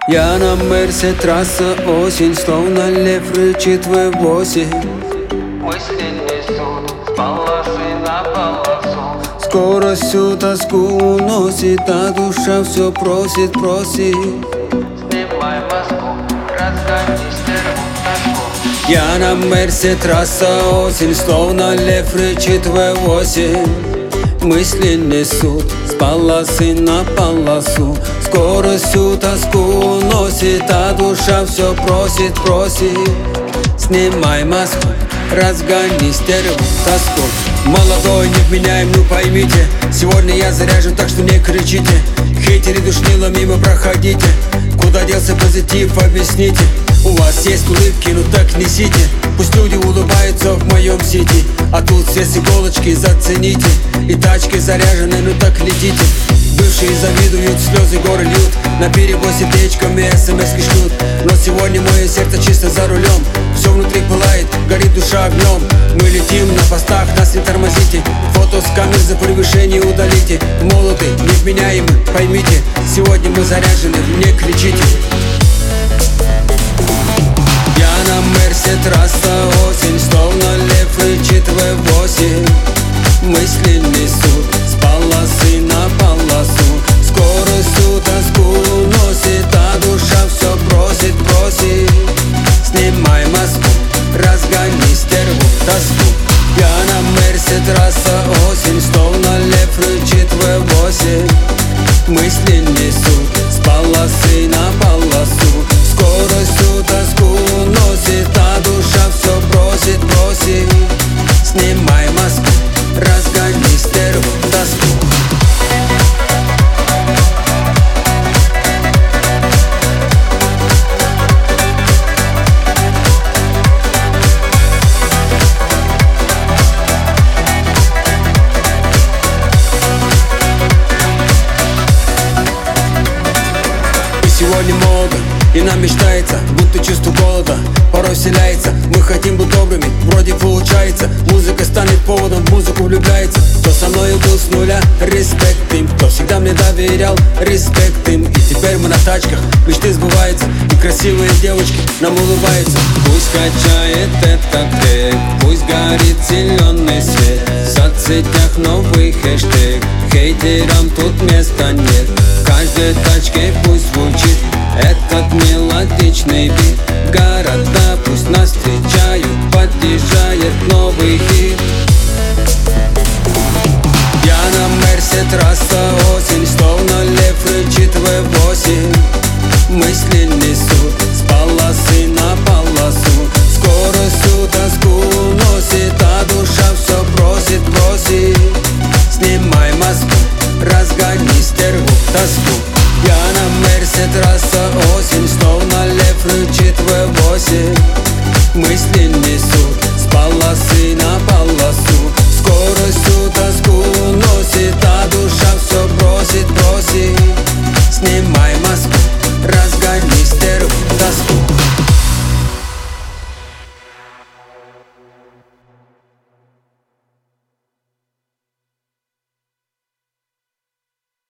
Я на Мерсе, трасса, осень, словно лев рычит в V8. Мысли несут с полосы на полосу. Скоро всю тоску уносит, а душа все просит, просит. Снимай маску, разгони стерву тоску. Я на Мерсе, трасса, осень, словно лев рычит в V8. Мысли несут с полосы на полосу. Скоро всю тоску уносит, а душа все просит, просит. Снимай маску, разгони стерву тоску. Молодой, невменяем, ну поймите, сегодня я заряжен, так что не кричите. Хейтеры душнило, мимо проходите. Куда делся позитив, объясните. У вас есть улыбки, ну так несите. Пусть люди улыбаются в моем сети. А тут все с иголочки, зацените. И тачки заряжены, ну так летите. Бывшие завидуют, слезы горы льют. На перебой сердечками смс-ки шлют. Но сегодня мое сердце чисто за рулем. Все внутри пылает, горит душа огнем. Мы летим на постах, нас не тормозите. Фото с камер за превышение удалите. Молоды, невменяемы, поймите. Сегодня мы заряжены, не кричите. Я на Мерсе, трасса, осень, словно лев рычит в V8. Мысли несут с полосы на полосу. Скоро всю тоску уносит, а душа все просит, просит. Снимай маску, разгони стерву тоску. Я на Мерсе, трасса, осень, словно лев рычит в V8. Мысли несут с полосы на полосу. Скоро всю тоску уносит, а душа все просит, просит. Снимай маску, разгони стерву тоску. Сегодня молодо, и нам мечтается, будто чувство голода порой вселяется. Мы хотим быть добрыми, вроде получается. Музыка станет поводом, в музыку влюбляется. Кто со мною был с нуля, респект им. Кто всегда мне доверял, респект им. И теперь мы на тачках, мечты сбываются. И красивые девочки нам улыбаются. Пусть качает этот трек, пусть горит зеленый свет. В соцсетях новый хэштег, хейтерам тут места нет. В каждой тачке пусть звучит этот мелодичный бит. Города пусть нас встречают, подъезжает новый хит. Я на Мерсе, трасса, осень, словно лев рычит в V8. Мысли несут с полосы на полосу. Скоро всю тоску уносит, а душа все просит, просит. Снимай маску, разгони стерву тоску. Я на Мерсе, трасса, осень, словно лев рычит в V8. Мысли несут с полосы